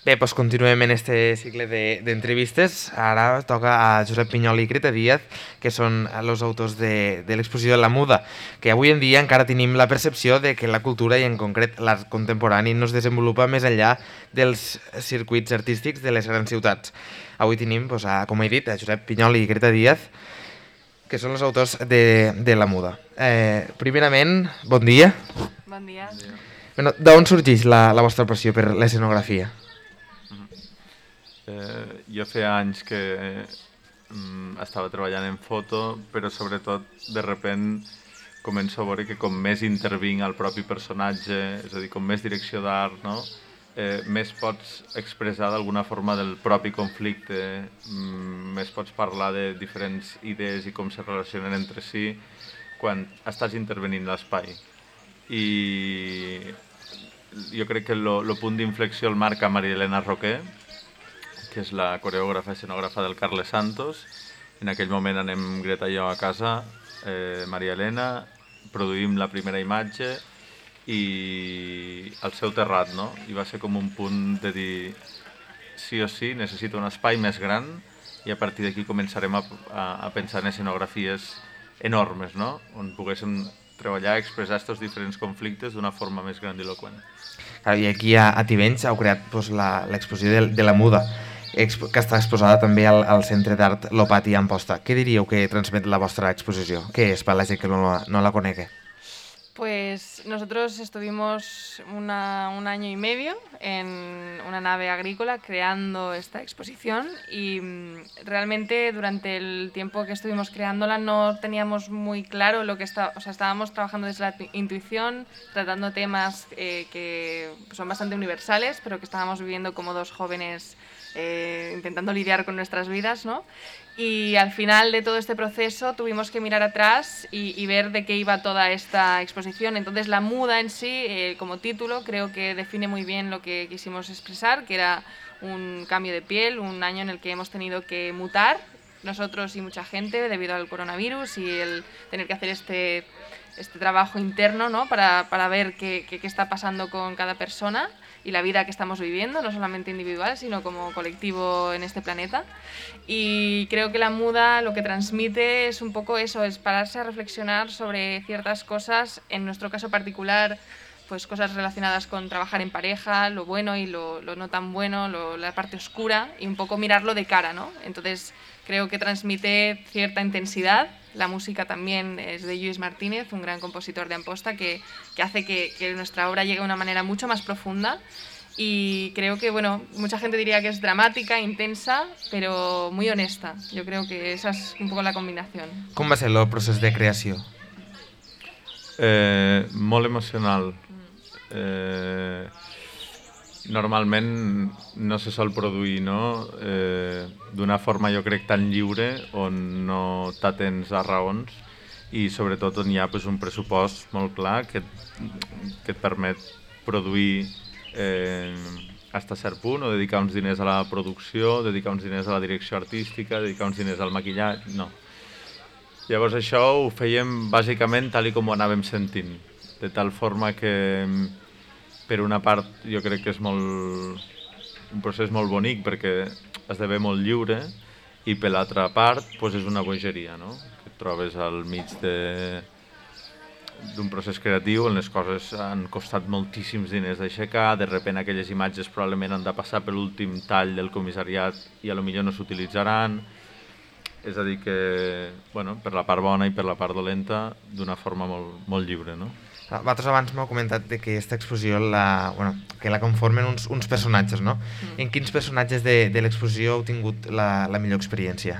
Bé, doncs continuem en este cicle d'entrevistes. Ara toca a Josep Pinyol i Greta Díaz, que són els autors de l'exposició de la Muda, que avui en dia encara tenim la percepció de que la cultura, i en concret l'art contemporani, no es desenvolupa més enllà dels circuits artístics de les grans ciutats. Avui tenim, doncs, com he dit, a Josep Pinyol i Greta Díaz, que són els autors de la Muda. Primerament, bon dia. Bon dia. Bueno, d'on sorgeix la vostra passió per l'escenografia? Jo feia anys que estava treballant en foto, però sobretot de repent començo a veure que com més intervinc al propi personatge, és a dir, com més direcció d'art, no? Més pots expressar d'alguna forma del propi conflicte, més pots parlar de diferents idees i com se relacionen entre si quan estàs intervenint l'espai. I jo crec que el punt d'inflexió el marca Maria Elena Roquer, que és la coreògrafa i escenògrafa del Carles Santos. En aquell moment anem Greta i jo a casa, Maria Elena, produïm la primera imatge i al seu terrat, no? I va ser com un punt de dir sí o sí, necessito un espai més gran i a partir d'aquí començarem a pensar en escenografies enormes, no? On poguéssim treballar i expressar aquests diferents conflictes d'una forma més grandiloquent. I aquí a Tivenys heu creat l'exposició de la Muda, que està exposada també al Centre d'Art Lopati a Amposta. Què diríeu que transmet la vostra exposició? Què és per la gent que no la conegui? Pues nosotros estuvimos un año y medio en una nave agrícola creando esta exposición y realmente durante el tiempo que estuvimos creándola no teníamos muy claro lo que estábamos trabajando desde la intuición, tratando temas que son bastante universales, pero que estábamos viviendo como dos jóvenes intentando lidiar con nuestras vidas, ¿no? Y al final de todo este proceso tuvimos que mirar atrás y ver de qué iba toda esta exposición. Entonces la Muda en sí, como título, creo que define muy bien lo que quisimos expresar, que era un cambio de piel, un año en el que hemos tenido que mutar, nosotros y mucha gente, debido al coronavirus y el tener que hacer este trabajo interno, ¿no? para ver qué está pasando con cada persona y la vida que estamos viviendo, no solamente individual, sino como colectivo en este planeta. Y creo que la Muda lo que transmite es un poco eso, es pararse a reflexionar sobre ciertas cosas, en nuestro caso particular, pues cosas relacionadas con trabajar en pareja, lo bueno y lo no tan bueno, la parte oscura, y un poco mirarlo de cara, ¿no? Entonces creo que transmite cierta intensidad. La música también es de Lluís Martínez, un gran compositor de Amposta, que hace que nuestra obra llegue de una manera mucho más profunda. Y creo que, bueno, mucha gente diría que es dramática, intensa, pero muy honesta. Yo creo que esa es un poco la combinación. Com va ser el procés de creació? Molt emocional. Normalment no se sol produir, no? D'una forma jo crec tan lliure on no t'atens a raons i sobretot on hi ha un pressupost molt clar que et permet produir fins a cert punt o dedicar uns diners a la producció, dedicar uns diners a la direcció artística, dedicar uns diners al maquillatge, no. Llavors això ho fèiem bàsicament tal com ho anàvem sentint, de tal forma que per una part jo crec que és un procés molt bonic perquè esdevé molt lliure i per l'altra part és una bogeria, no? Que et trobes al mig d'un procés creatiu on les coses han costat moltíssims diners d'aixecar, de repente aquelles imatges probablement han de passar per l'últim tall del comissariat i potser no s'utilitzaran. És a dir que, per la part bona i per la part dolenta, d'una forma molt lliure, no? Vosaltres abans m'heu comentat que aquesta exposició que la conformen uns personatges, no? En quins personatges de l'exposició heu tingut la millor experiència?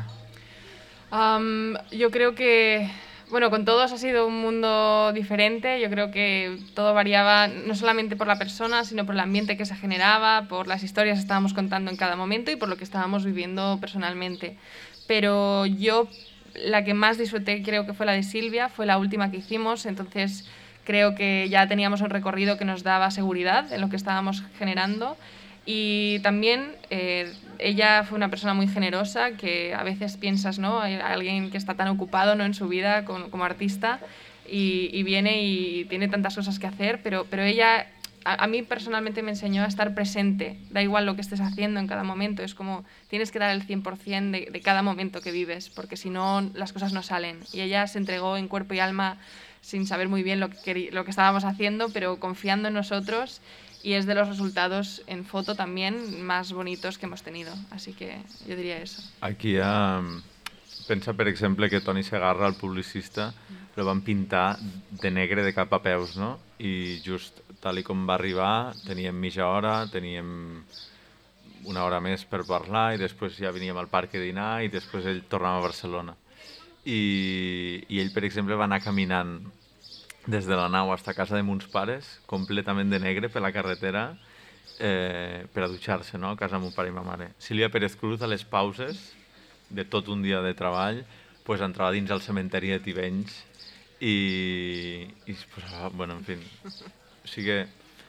Yo creo que, con todos ha sido un mundo diferente. Yo creo que todo variaba no solamente por la persona, sino por el ambiente que se generaba, por las historias que estábamos contando en cada momento y por lo que estábamos viviendo personalmente. Pero yo, la que más disfruté creo que fue la de Silvia, fue la última que hicimos, entonces creo que ya teníamos un recorrido que nos daba seguridad en lo que estábamos generando. Y también ella fue una persona muy generosa, que a veces piensas, ¿no? Hay alguien que está tan ocupado, ¿no?, en su vida como artista y viene y tiene tantas cosas que hacer, pero ella a mí personalmente me enseñó a estar presente, da igual lo que estés haciendo en cada momento, es como tienes que dar el 100% de cada momento que vives, porque si no las cosas no salen. Y ella se entregó en cuerpo y alma sin saber muy bien lo que estábamos haciendo, pero confiando en nosotros, y es de los resultados en foto también más bonitos que hemos tenido, así que yo diría eso. Aquí pensa, per exemple, que Toni Segarra, el publicista, lo van pintar de negre de cap a peus, no? I just tal i com va arribar, teníem mitja hora, teníem una hora més per parlar, i després ja veníem al parc a dinar, i després ell tornava a Barcelona. I ell, per exemple, va anar caminant des de la nau fins a casa de mons pares, completament de negre per la carretera, per a dutxar-se, no? A casa de mon pare i ma mare. Sílvia Pérez Cruz, a les pauses de tot un dia de treball, pues, entrava dins el cementeri de Tivenys i bueno, en fi. O sigui,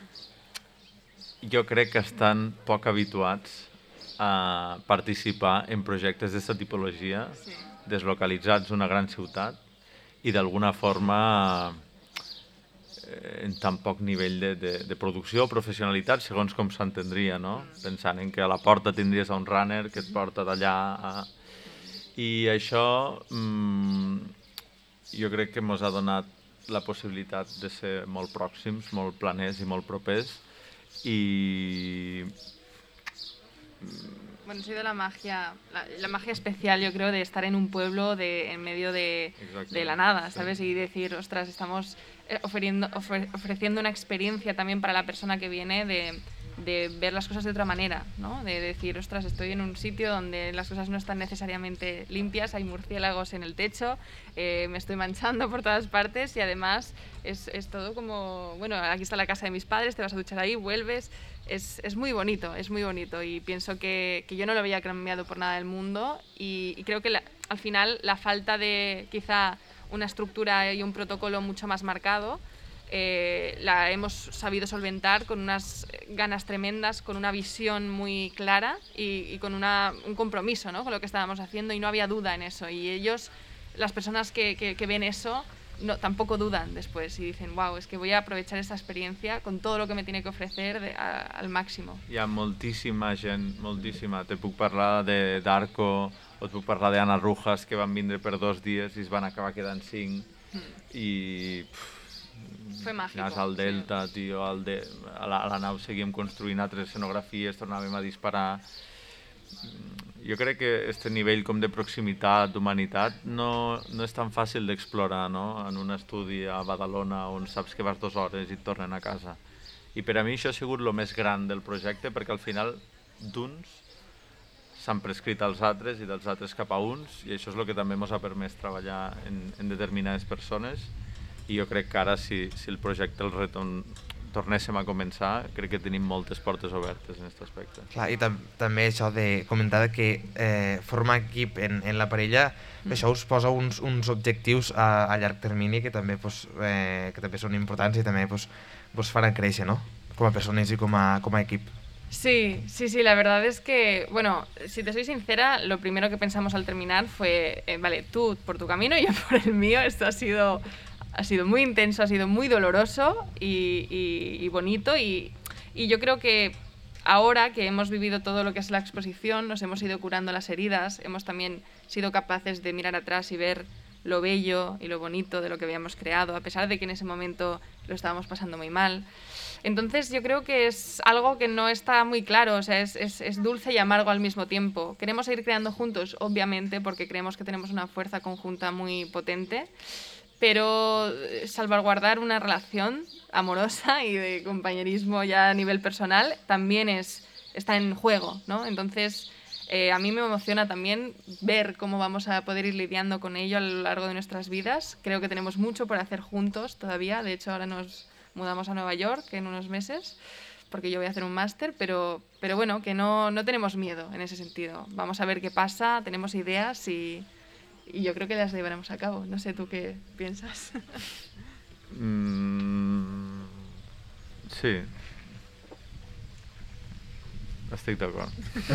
jo crec que estan poc habituats a participar en projectes d'aquesta tipologia, deslocalitzats d'una gran ciutat i d'alguna forma en tan poc nivell de producció o professionalitat, segons com s'entendria, no? Pensant en que a la porta tindries un runner que et porta d'allà. I això jo crec que ens ha donat la possibilitat de ser molt pròxims, molt planers i molt propers. Y bueno, ha sido la magia especial, yo creo, de estar en un pueblo en medio de la nada, ¿sabes? Y decir, ostras, estamos ofreciendo una experiencia también para la persona que viene de ver las cosas de otra manera, ¿no? De decir, ostras, estoy en un sitio donde las cosas no están necesariamente limpias, hay murciélagos en el techo, me estoy manchando por todas partes y además es todo como, bueno, aquí está la casa de mis padres, te vas a duchar ahí, vuelves, es muy bonito y pienso que yo no lo había cambiado por nada del mundo y creo que al final la falta de quizá una estructura y un protocolo mucho más marcado la hemos sabido solventar con unas ganas tremendas, con una visión muy clara y con un compromiso, ¿no? Con lo que estábamos haciendo y no había duda en eso. Y ellos, las personas que ven eso, tampoco dudan después y dicen, wow, es que voy a aprovechar esta experiencia con todo lo que me tiene que ofrecer al máximo. Hi ha moltíssima gent, moltíssima. Te puc parlar d'Arco o et puc parlar d'Anna Rujas, que van vindre per 2 dies i es van acabar quedant 5. I... Fue mágico. Anaves al Delta, sí. Tio, a la nau seguíem construint altres escenografies, tornàvem a disparar. Jo crec que aquest nivell com de proximitat, d'humanitat, no és tan fàcil d'explorar, no? En un estudi a Badalona on saps que vas 2 hores i et tornen a casa. I per a mi això ha sigut el més gran del projecte, perquè al final d'uns s'han prescrit als altres i dels altres cap a uns, i això és el que també ens ha permès treballar en determinades persones. I jo crec que ara, si el projecte el tornéssim a començar, crec que tenim moltes portes obertes en aquest aspecte. Clar, i també això de comentar que formar equip en la parella, això us posa uns objectius a llarg termini que també són importants i també vos faran créixer, ¿no? Com a persones i com a equip. Sí, la verdad es que, bueno, si te soy sincera, lo primero que pensamos al terminar fue, vale, tú por tu camino y yo por el mío. Esto ha sido muy intenso, ha sido muy doloroso y bonito y yo creo que ahora que hemos vivido todo lo que es la exposición, nos hemos ido curando las heridas, hemos también sido capaces de mirar atrás y ver lo bello y lo bonito de lo que habíamos creado, a pesar de que en ese momento lo estábamos pasando muy mal. Entonces yo creo que es algo que no está muy claro, o sea, es dulce y amargo al mismo tiempo. Queremos seguir creando juntos, obviamente, porque creemos que tenemos una fuerza conjunta muy potente, pero salvaguardar una relación amorosa y de compañerismo ya a nivel personal también está en juego, ¿no? Entonces, a mí me emociona también ver cómo vamos a poder ir lidiando con ello a lo largo de nuestras vidas. Creo que tenemos mucho por hacer juntos todavía. De hecho, ahora nos mudamos a Nueva York en unos meses, porque yo voy a hacer un máster, pero bueno, que no tenemos miedo en ese sentido. Vamos a ver qué pasa, tenemos ideas y yo creo que las llevaremos a cabo. No sé, ¿tú qué piensas? Sí. Estic d'acord.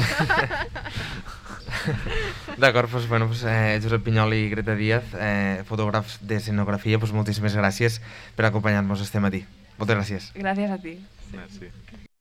D'acord, Josep Pinyol i Greta Díaz, fotògrafs d'escenografia, moltíssimes gràcies per acompanyar-nos este matí. Moltes gràcies. Gràcies a ti. Merci.